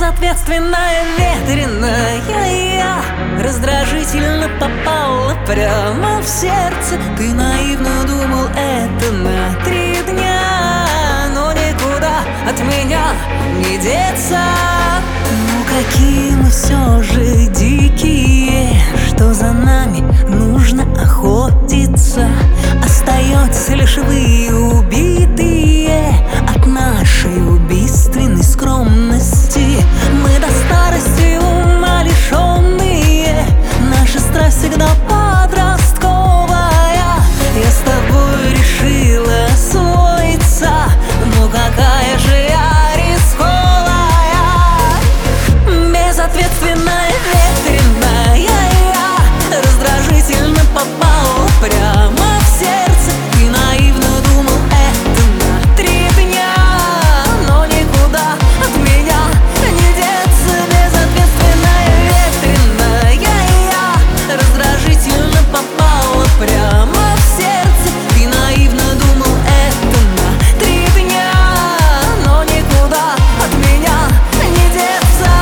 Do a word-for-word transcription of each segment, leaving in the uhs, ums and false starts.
Безответственная, ветреная я раздражительно попала прямо в сердце. Ты наивно думал, это на три дня, но никуда от меня не деться. Ну какие мы все же дикие, что за нами нужно охотиться. Остается лишь вы, убитые от нашей убийственной скромности. Мы до старости ума лишенные, наша страсть всегда подростковая. Я с тобой решила освоиться, ну какая же я рисковая. Безответственная, ветреная я раздражительно попала прямо в сердце. Ты наивно думал, это на три дня, но никуда от меня не деться. Безответственная, ветреная я раздражительно попала прямо в сердце. Ты наивно думал, это на три дня, но никуда от меня не деться.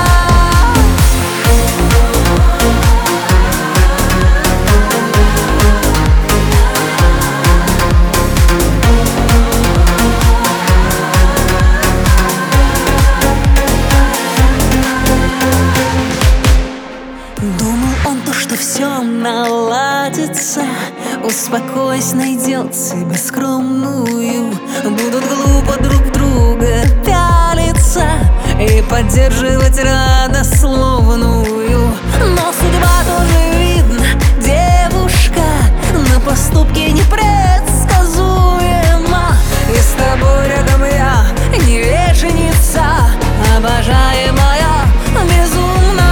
Думал он то, что все наладится, успокойся, найдет себе скромную. Будут глупо друг в друга пялиться и поддерживать родословную. Но судьба тоже видна, девушка, на поступки непредсказуема. И с тобой рядом я не вечница, обожаемая, безумная.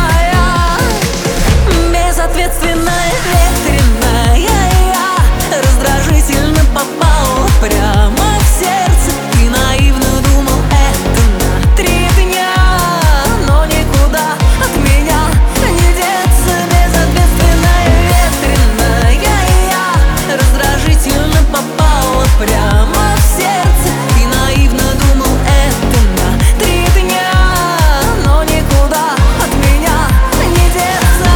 Безответственная, ветреная я раздражительно попала прямо в сердце. Ты наивно думал, это на три дня, но никуда от меня не деться. Безответственная, ветреная я раздражительно попала прямо в сердце. Ты наивно думал, это на три дня, но никуда от меня не деться.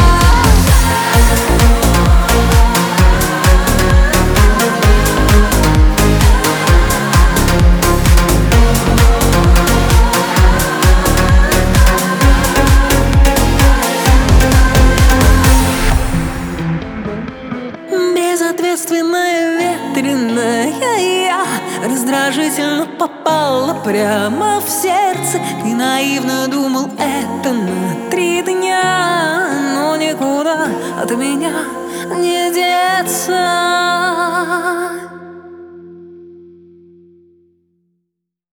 Безответственная, ветреная я раздражительно попала прямо в сердце. Ты наивно думал, это на три дня, но никуда от меня не деться.